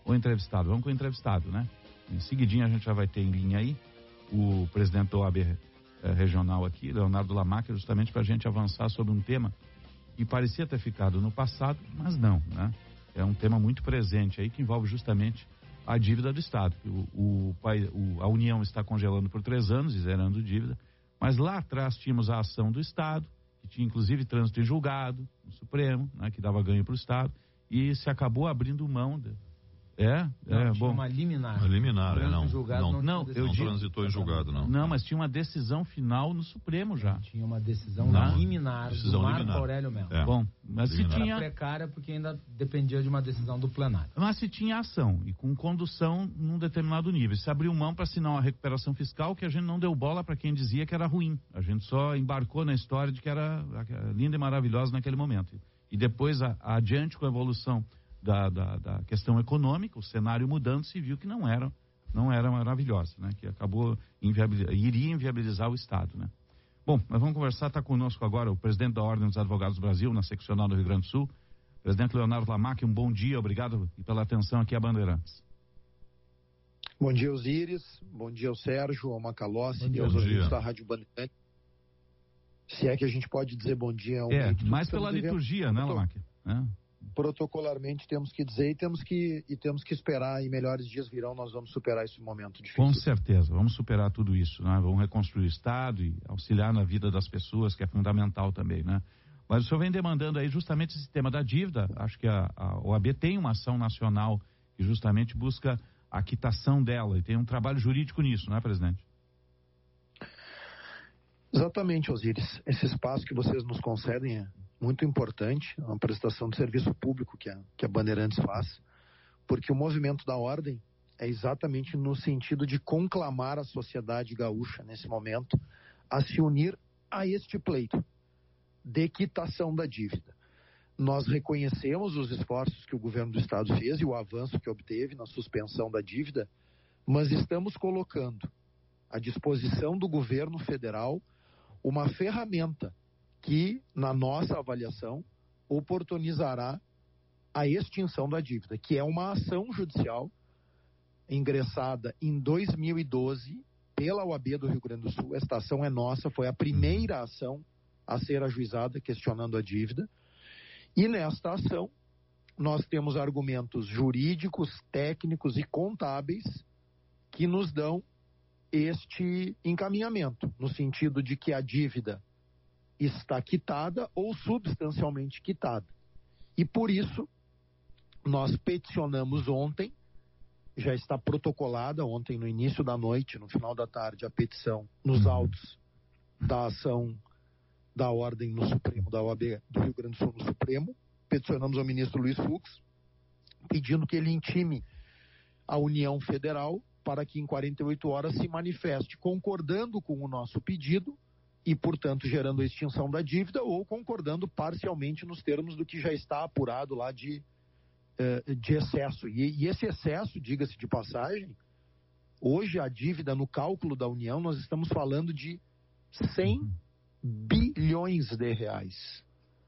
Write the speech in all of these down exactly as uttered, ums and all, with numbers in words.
o entrevistado. Vamos com o entrevistado, né? Em seguidinho a gente já vai ter em linha aí o presidente da O A B eh, regional aqui, Leonardo Lamacher, justamente para a gente avançar sobre um tema que parecia ter ficado no passado, mas não, né? É um tema muito presente aí que envolve justamente a dívida do Estado. O, o, o, a União está congelando por três anos e zerando dívida, mas lá atrás tínhamos a ação do Estado, que tinha inclusive trânsito em julgado, no Supremo, né, que dava ganho para o Estado, e se acabou abrindo mão de, É, não, é, tinha bom. uma liminar. Uma liminar, é, não. Julgado, não, não, não, não eu não digo, transitou em julgado, não. Não, mas tinha uma decisão final no Supremo já. Tinha uma decisão Não. liminar Decisão do Marco liminar. Aurélio Melo. É. Bom, mas se Era tinha, precária porque ainda dependia de uma decisão do plenário. mas se tinha ação e com condução num determinado nível. Se abriu mão para assinar uma recuperação fiscal que a gente não deu bola para quem dizia que era ruim. A gente só embarcou na história de que era linda e maravilhosa naquele momento. E depois, a, adiante com a evolução Da, da, da questão econômica, o cenário mudando, se viu que não era, não era maravilhosa, né? Que acabou inviabilizar, iria inviabilizar o Estado, né? Bom, nós vamos conversar, está conosco agora o presidente da Ordem dos Advogados do Brasil, na seccional do Rio Grande do Sul, presidente Leonardo Lamacher, um bom dia, obrigado pela atenção aqui a Bandeirantes. Bom dia, Osíris, bom dia ao Sérgio, ao Macalossi e aos bom ouvintes dia. da Rádio Bandeirantes. Se é que a gente pode dizer bom dia ao É, meio mais pela liturgia, né, Lamacher? É. Protocolarmente temos que dizer e temos que, e temos que esperar, e melhores dias virão, nós vamos superar esse momento difícil. Com certeza, vamos superar tudo isso, né? Vamos reconstruir o Estado e auxiliar na vida das pessoas, que é fundamental também, né? Mas o senhor vem demandando aí justamente esse tema da dívida. Acho que a, a O A B tem uma ação nacional que justamente busca a quitação dela e tem um trabalho jurídico nisso, não é, presidente? Exatamente, Osíris. Esse espaço que vocês nos concedem é muito importante, é uma prestação de serviço público que a, que a Bandeirantes faz, porque o movimento da ordem é exatamente no sentido de conclamar a sociedade gaúcha, nesse momento, a se unir a este pleito de quitação da dívida. Nós reconhecemos os esforços que o governo do Estado fez e o avanço que obteve na suspensão da dívida, mas estamos colocando à disposição do governo federal uma ferramenta que, na nossa avaliação, oportunizará a extinção da dívida, que é uma ação judicial ingressada em dois mil e doze pela O A B do Rio Grande do Sul. Esta ação é nossa, foi a primeira ação a ser ajuizada questionando a dívida. E nesta ação, nós temos argumentos jurídicos, técnicos e contábeis que nos dão este encaminhamento, no sentido de que a dívida está quitada ou substancialmente quitada. E por isso, nós peticionamos ontem, já está protocolada ontem no início da noite, no final da tarde, a petição nos autos da ação da ordem no Supremo, da O A B do Rio Grande do Sul no Supremo. Peticionamos ao ministro Luiz Fux, pedindo que ele intime a União Federal para que em quarenta e oito horas se manifeste concordando com o nosso pedido e, portanto, gerando a extinção da dívida, ou concordando parcialmente nos termos do que já está apurado lá de, uh, de excesso. E, e esse excesso, diga-se de passagem, hoje a dívida no cálculo da União, nós estamos falando de cem bilhões de reais.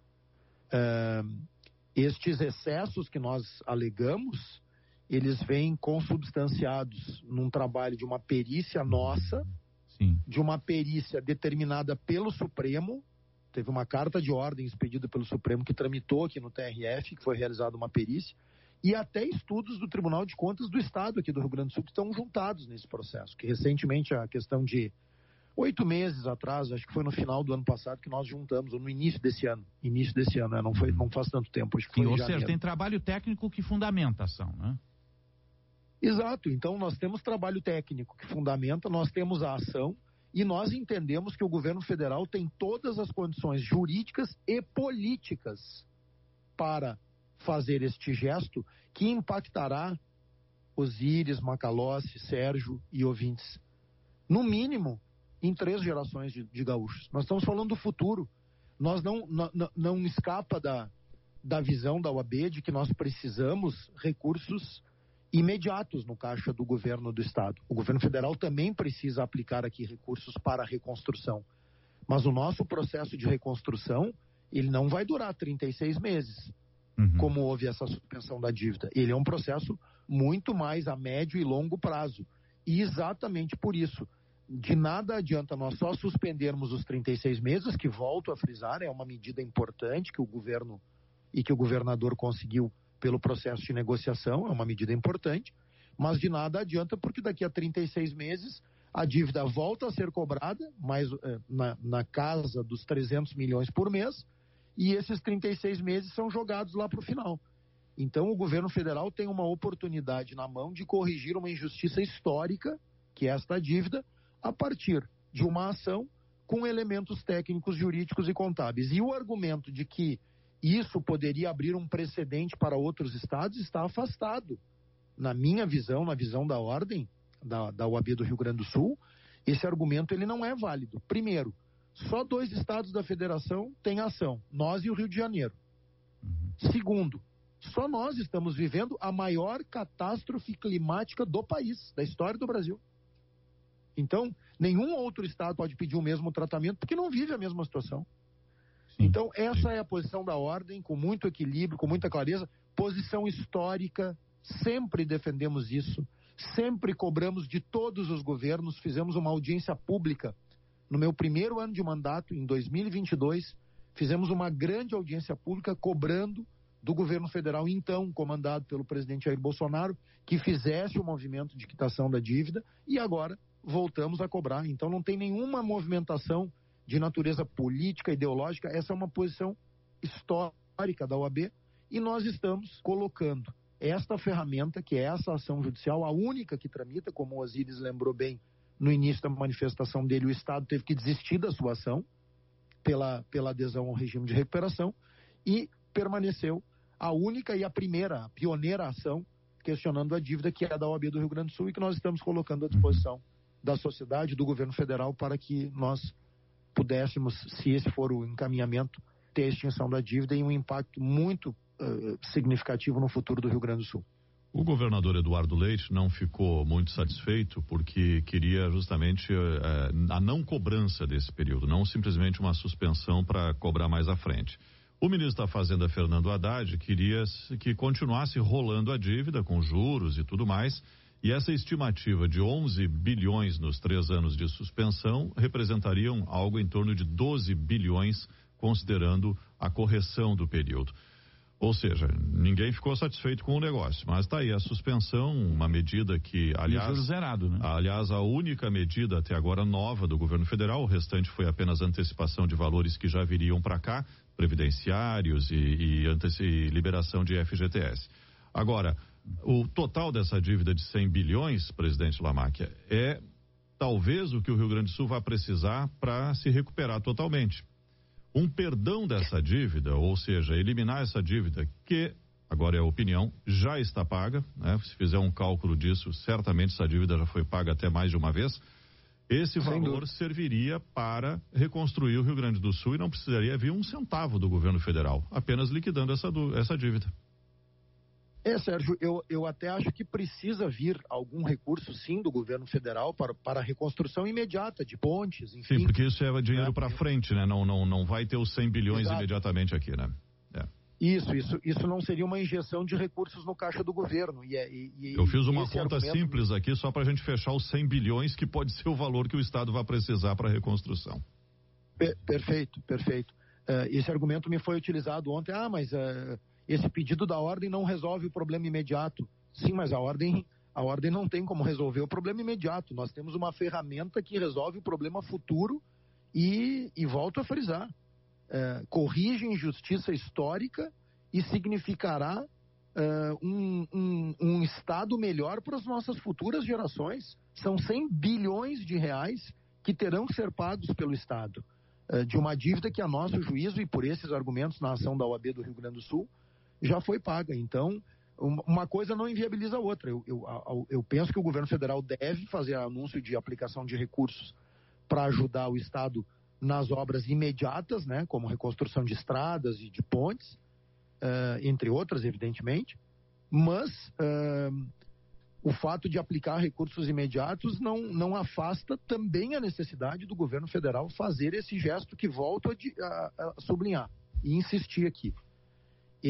Uh, estes excessos que nós alegamos, eles vêm consubstanciados num trabalho de uma perícia nossa, Sim. de uma perícia determinada pelo Supremo. Teve uma carta de ordem expedida pelo Supremo que tramitou aqui no T R F, que foi realizada uma perícia, e até estudos do Tribunal de Contas do Estado aqui do Rio Grande do Sul que estão juntados nesse processo, que recentemente, a questão de oito meses atrás, acho que foi no final do ano passado que nós juntamos, ou no início desse ano, início desse ano, né? não, foi, não faz tanto tempo, acho que foi Sim, em ou janeiro. seja, tem trabalho técnico que fundamenta a ação, né? Exato, então nós temos trabalho técnico que fundamenta, nós temos a ação e nós entendemos que o governo federal tem todas as condições jurídicas e políticas para fazer este gesto que impactará Osíris, Macalossi, Sérgio e ouvintes, no mínimo em três gerações de, de gaúchos. Nós estamos falando do futuro, nós não, não, não escapa da, da visão da O A B de que nós precisamos recursos imediatos no caixa do governo do Estado. O governo federal também precisa aplicar aqui recursos para a reconstrução. Mas o nosso processo de reconstrução, ele não vai durar trinta e seis meses. uhum. como houve essa suspensão da dívida. Ele é um processo muito mais a médio e longo prazo. E exatamente por isso, de nada adianta nós só suspendermos os trinta e seis meses, que volto a frisar, é uma medida importante que o governo e que o governador conseguiu pelo processo de negociação, é uma medida importante, mas de nada adianta porque daqui a trinta e seis meses a dívida volta a ser cobrada, mais, na, na casa dos trezentos milhões por mês, e esses trinta e seis meses são jogados lá para o final. Então o governo federal tem uma oportunidade na mão de corrigir uma injustiça histórica, que é esta dívida, a partir de uma ação com elementos técnicos, jurídicos e contábeis. E o argumento de que isso poderia abrir um precedente para outros estados está afastado. Na minha visão, na visão da ordem, da, da O A B do Rio Grande do Sul, esse argumento ele não é válido. Primeiro, só dois estados da federação têm ação, nós e o Rio de Janeiro. Uhum. Segundo, só nós estamos vivendo a maior catástrofe climática do país, da história do Brasil. Então, nenhum outro estado pode pedir o mesmo tratamento porque não vive a mesma situação. Sim, então, essa sim. é a posição da ordem, com muito equilíbrio, com muita clareza, posição histórica, sempre defendemos isso, sempre cobramos de todos os governos, fizemos uma audiência pública no meu primeiro ano de mandato, em dois mil e vinte e dois, fizemos uma grande audiência pública cobrando do governo federal, então comandado pelo presidente Jair Bolsonaro, que fizesse o movimento de quitação da dívida, e agora voltamos a cobrar. Então não tem nenhuma movimentação de natureza política, ideológica, essa é uma posição histórica da O A B, e nós estamos colocando esta ferramenta, que é essa ação judicial, a única que tramita, como o Osíris lembrou bem no início da manifestação dele, o Estado teve que desistir da sua ação pela, pela adesão ao regime de recuperação, e permaneceu a única e a primeira, a pioneira ação questionando a dívida, que é a da O A B do Rio Grande do Sul, e que nós estamos colocando à disposição da sociedade, do governo federal, para que nós pudéssemos, se esse for o encaminhamento, ter a extinção da dívida e um impacto muito uh, significativo no futuro do Rio Grande do Sul. O governador Eduardo Leite não ficou muito satisfeito porque queria justamente uh, a não cobrança desse período, não simplesmente uma suspensão para cobrar mais à frente. O ministro da Fazenda, Fernando Haddad, queria que continuasse rolando a dívida com juros e tudo mais, e essa estimativa de onze bilhões nos três anos de suspensão representariam algo em torno de doze bilhões, considerando a correção do período. Ou seja, ninguém ficou satisfeito com o negócio, mas está aí a suspensão, uma medida que, aliás, e o juro zerado, né? aliás, a única medida até agora nova do governo federal, o restante foi apenas antecipação de valores que já viriam para cá, previdenciários e, e, anteci- e liberação de F G T S. Agora, o total dessa dívida de cem bilhões, presidente Lamáquia, é talvez o que o Rio Grande do Sul vai precisar para se recuperar totalmente. Um perdão dessa dívida, ou seja, eliminar essa dívida, que, agora é a opinião, já está paga, né? Se fizer um cálculo disso, certamente essa dívida já foi paga até mais de uma vez. Esse valor serviria para reconstruir o Rio Grande do Sul e não precisaria vir um centavo do governo federal, apenas liquidando essa, essa dívida. É, Sérgio, eu, eu até acho que precisa vir algum recurso, sim, do governo federal para, para a reconstrução imediata de pontes, enfim. Sim, porque isso é dinheiro é. para frente, né? Não, não, não vai ter os cem bilhões Exato. Imediatamente aqui, né? É. Isso, isso, isso não seria uma injeção de recursos no caixa do governo. E, e, e, eu fiz uma conta argumento... simples aqui só para a gente fechar os cem bilhões, que pode ser o valor que o Estado vai precisar para a reconstrução. Per- perfeito, perfeito. Uh, esse argumento me foi utilizado ontem. Ah, mas... Uh, esse pedido da ordem não resolve o problema imediato. Sim, mas a ordem, a ordem não tem como resolver o problema imediato. Nós temos uma ferramenta que resolve o problema futuro e, e volto a frisar, é, corrige injustiça histórica e significará é, um, um, um Estado melhor para as nossas futuras gerações. São cem bilhões de reais que terão que ser pagos pelo Estado, é, de uma dívida que, a nosso juízo, e por esses argumentos na ação da O A B do Rio Grande do Sul, já foi paga. Então, uma coisa não inviabiliza a outra. Eu, eu, eu penso que o governo federal deve fazer anúncio de aplicação de recursos para ajudar o Estado nas obras imediatas, né, como reconstrução de estradas e de pontes, uh, entre outras, evidentemente, mas uh, o fato de aplicar recursos imediatos não, não afasta também a necessidade do governo federal fazer esse gesto que volto a, a, a sublinhar e insistir aqui. Ele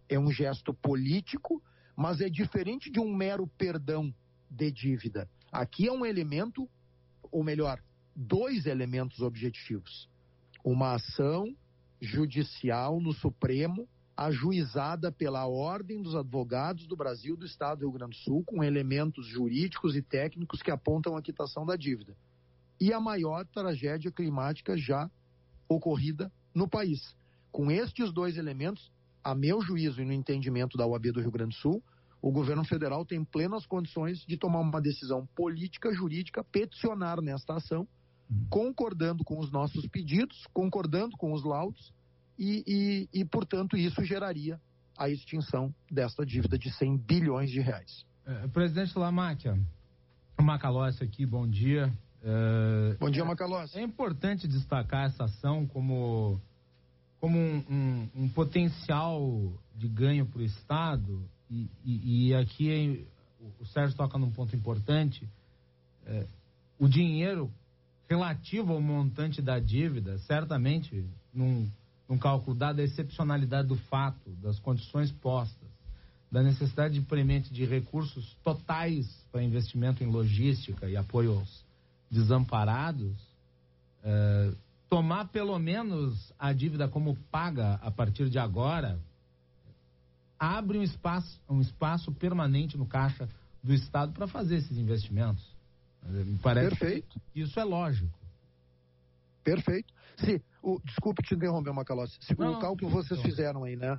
é um gesto político, mas é diferente de um mero perdão de dívida. Aqui é um elemento, ou melhor, dois elementos objetivos. Uma ação judicial no Supremo, ajuizada pela Ordem dos Advogados do Brasil do Estado do Rio Grande do Sul, com elementos jurídicos e técnicos que apontam a quitação da dívida. E a maior tragédia climática já ocorrida no país. Com estes dois elementos, a meu juízo e no entendimento da O A B do Rio Grande do Sul, o governo federal tem plenas condições de tomar uma decisão política, jurídica, peticionar nesta ação, concordando com os nossos pedidos, concordando com os laudos, e, e, e portanto, isso geraria a extinção desta dívida de cem bilhões de reais. É, presidente Lamáquia, Macalossi aqui, bom dia. É, bom dia, Macalossi. É importante destacar essa ação como, como um, um, um potencial de ganho para o Estado, e, e, e aqui o Sérgio toca num ponto importante, é, o dinheiro relativo ao montante da dívida, certamente, num, num cálculo dado a excepcionalidade do fato, das condições postas, da necessidade de premente de recursos totais para investimento em logística e apoio aos desamparados, é, tomar pelo menos a dívida como paga a partir de agora, abre um espaço, um espaço permanente no caixa do Estado para fazer esses investimentos. Me parece Perfeito. que isso é lógico. Perfeito. Se, o, desculpe te interromper, Macalossi. Se Não, o cálculo que vocês não. fizeram aí, né?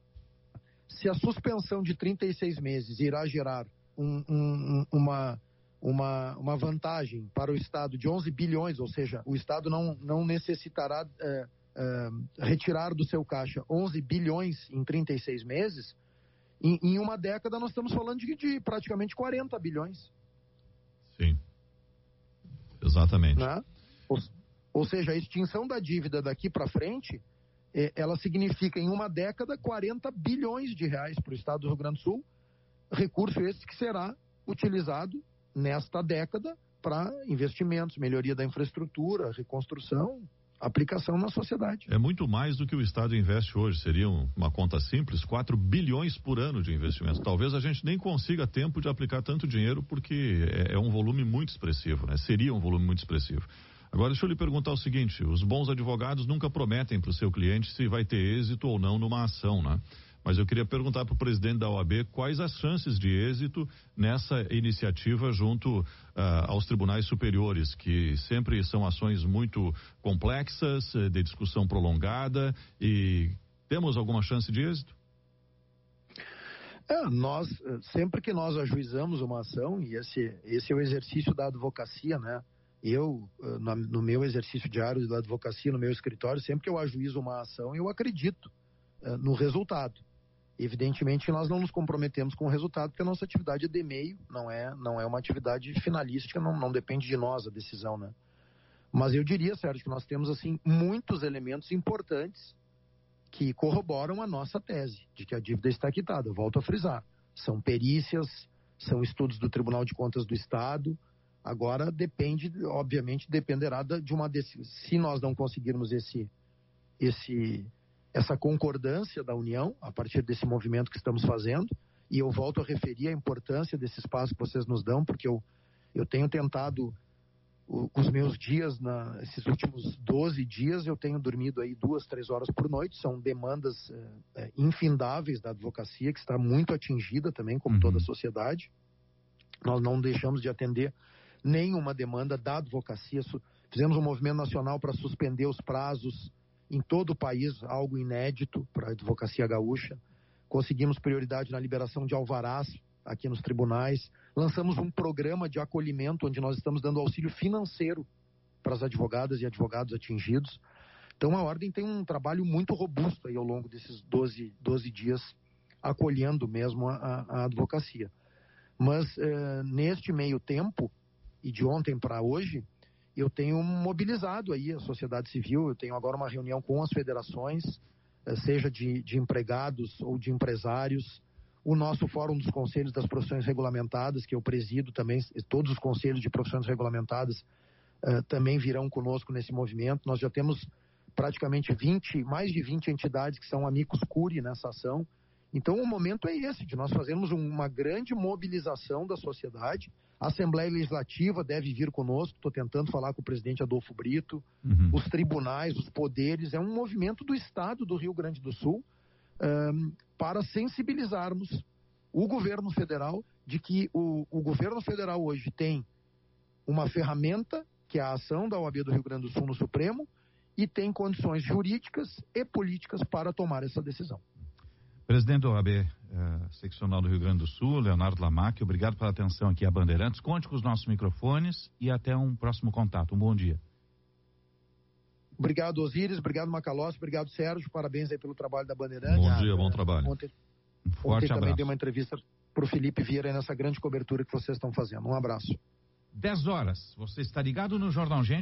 Se a suspensão de trinta e seis meses irá gerar um, um, uma, uma, uma vantagem para o Estado de onze bilhões, ou seja, o Estado não, não necessitará é, é, retirar do seu caixa onze bilhões em trinta e seis meses, em, em uma década nós estamos falando de, de praticamente quarenta bilhões. Sim. Exatamente. Né? Ou, ou seja, a extinção da dívida daqui para frente, é, ela significa em uma década quarenta bilhões de reais para o Estado do Rio Grande do Sul, recurso esse que será utilizado nesta década para investimentos, melhoria da infraestrutura, reconstrução, aplicação na sociedade. É muito mais do que o Estado investe hoje. Seria uma conta simples, quatro bilhões por ano de investimento. Talvez a gente nem consiga tempo de aplicar tanto dinheiro, porque é, é um volume muito expressivo, né? Seria um volume muito expressivo. Agora, deixa eu lhe perguntar o seguinte: os bons advogados nunca prometem para o seu cliente se vai ter êxito ou não numa ação, né? Mas eu queria perguntar para o presidente da O A B quais as chances de êxito nessa iniciativa junto uh, aos tribunais superiores, que sempre são ações muito complexas, de discussão prolongada, e temos alguma chance de êxito? É, nós, sempre que nós ajuizamos uma ação, e esse, esse é o exercício da advocacia, né? Eu, no, no meu exercício diário da advocacia, no meu escritório, sempre que eu ajuizo uma ação, eu acredito uh, no resultado. Evidentemente, nós não nos comprometemos com o resultado, porque a nossa atividade é de meio, não é, não é uma atividade finalística, não, não depende de nós a decisão, né? Mas eu diria, Sérgio, que nós temos, assim, muitos elementos importantes que corroboram a nossa tese de que a dívida está quitada. Eu volto a frisar. São perícias, são estudos do Tribunal de Contas do Estado. Agora, depende, obviamente, dependerá de uma decisão. Se nós não conseguirmos esse... esse essa concordância da União, a partir desse movimento que estamos fazendo, e eu volto a referir a importância desse espaço que vocês nos dão, porque eu, eu tenho tentado, o, os meus dias, na, esses últimos doze dias, eu tenho dormido aí duas, três horas por noite, são demandas é, infindáveis da advocacia, que está muito atingida também, como uhum. toda a sociedade. Nós não deixamos de atender nenhuma demanda da advocacia. Fizemos um movimento nacional para suspender os prazos em todo o país, algo inédito para a advocacia gaúcha. Conseguimos prioridade na liberação de alvarás aqui nos tribunais. Lançamos um programa de acolhimento, onde nós estamos dando auxílio financeiro para as advogadas e advogados atingidos. Então, a Ordem tem um trabalho muito robusto aí ao longo desses doze, doze dias, acolhendo mesmo a, a advocacia. Mas, eh, neste meio tempo, e de ontem para hoje, eu tenho mobilizado aí a sociedade civil, eu tenho agora uma reunião com as federações, seja de, de empregados ou de empresários, o nosso Fórum dos Conselhos das Profissões Regulamentadas, que eu presido também, todos os conselhos de profissões regulamentadas uh, também virão conosco nesse movimento. Nós já temos praticamente vinte, mais de vinte entidades que são amicus curiae nessa ação, Então o momento é esse, de nós fazermos uma grande mobilização da sociedade. A Assembleia Legislativa deve vir conosco, estou tentando falar com o presidente Adolfo Brito, uhum. os tribunais, os poderes, é um movimento do Estado do Rio Grande do Sul um, para sensibilizarmos o governo federal de que o, o governo federal hoje tem uma ferramenta, que é a ação da O A B do Rio Grande do Sul no Supremo, e tem condições jurídicas e políticas para tomar essa decisão. Presidente da O A B eh, seccional do Rio Grande do Sul, Leonardo Lamacchi, obrigado pela atenção aqui a Bandeirantes. Conte com os nossos microfones e até um próximo contato. Um bom dia. Obrigado, Osíris. Obrigado, Macalossi. Obrigado, Sérgio. Parabéns aí pelo trabalho da Bandeirantes. Bom dia, bom trabalho. Ontem, um forte ontem abraço. também dei uma entrevista para o Felipe Vieira nessa grande cobertura que vocês estão fazendo. Um abraço. dez horas. Você está ligado no Jornal Gente.